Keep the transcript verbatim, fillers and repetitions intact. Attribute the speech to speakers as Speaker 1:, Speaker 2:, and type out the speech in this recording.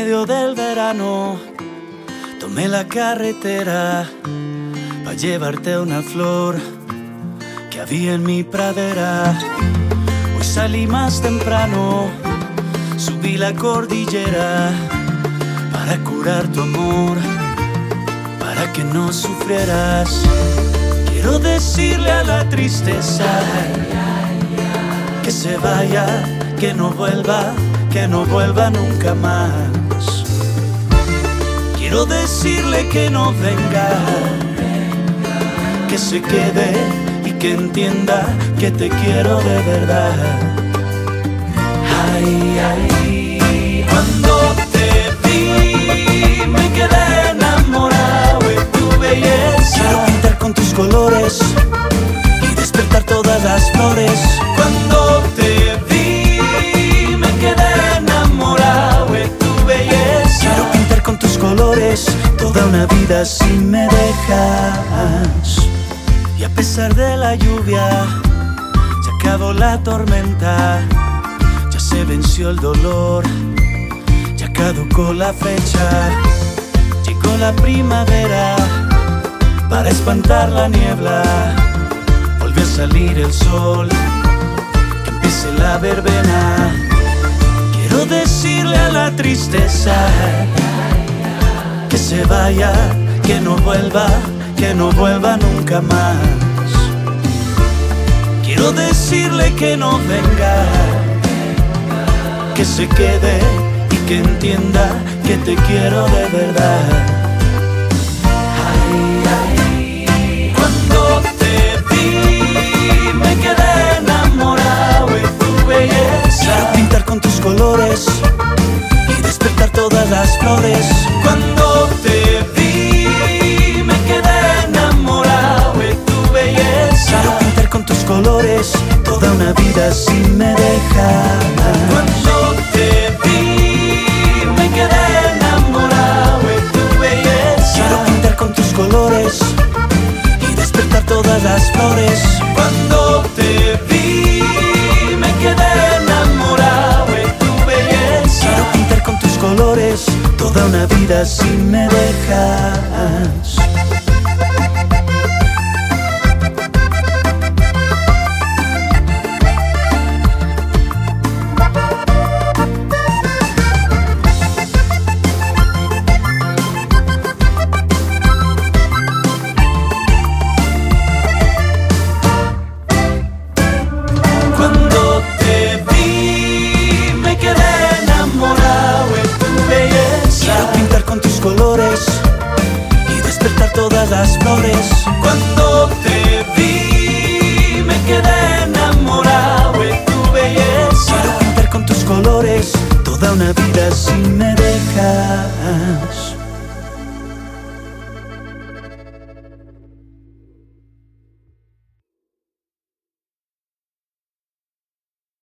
Speaker 1: medio del verano tomé la carretera pa' llevarte una flor que había en mi pradera. Hoy salí más temprano, subí la cordillera para curar tu amor, para que no sufrieras. Quiero decirle a la tristeza que se vaya, que no vuelva, que no vuelva nunca más. Quiero decirle que no venga, que se quede y que entienda que te quiero de verdad. Ay, ay, cuando te vi me quedé enamorado de tu belleza. Quiero pintar con tus colores y despertar todas las flores. Cuando te vi me quedé enamorado de tu belleza. Quiero pintar con tus colores toda una vida si me dejas. Y a pesar de la lluvia, se acabó la tormenta, ya se venció el dolor, ya caducó la fecha. Llegó la primavera para espantar la niebla, volvió a salir el sol, que empiece la verbena. Quiero decirle a la tristeza que se vaya, que no vuelva, que no vuelva nunca más. Quiero decirle que no venga, que se quede y que entienda que te quiero de verdad. Ay, ay, cuando te vi me quedé enamorado de tu belleza. Quiero pintar con tus colores y despertar todas las flores. Cuando te vi me quedé enamorado de tu belleza. Quiero pintar con tus colores toda una vida si me dejas. Cuando te vi me quedé enamorado de tu belleza. Quiero pintar con tus colores y despertar todas las flores. Cuando te vi me quedé enamorado de tu belleza. Quiero pintar con tus colores toda una vida si me dejas. Cuando te vi me quedé enamorado de tu belleza. Quiero pintar con tus colores y despertar todas las flores. Cuando te vi me quedé enamorado de tu belleza. Quiero pintar con tus colores toda una vida si me dejas.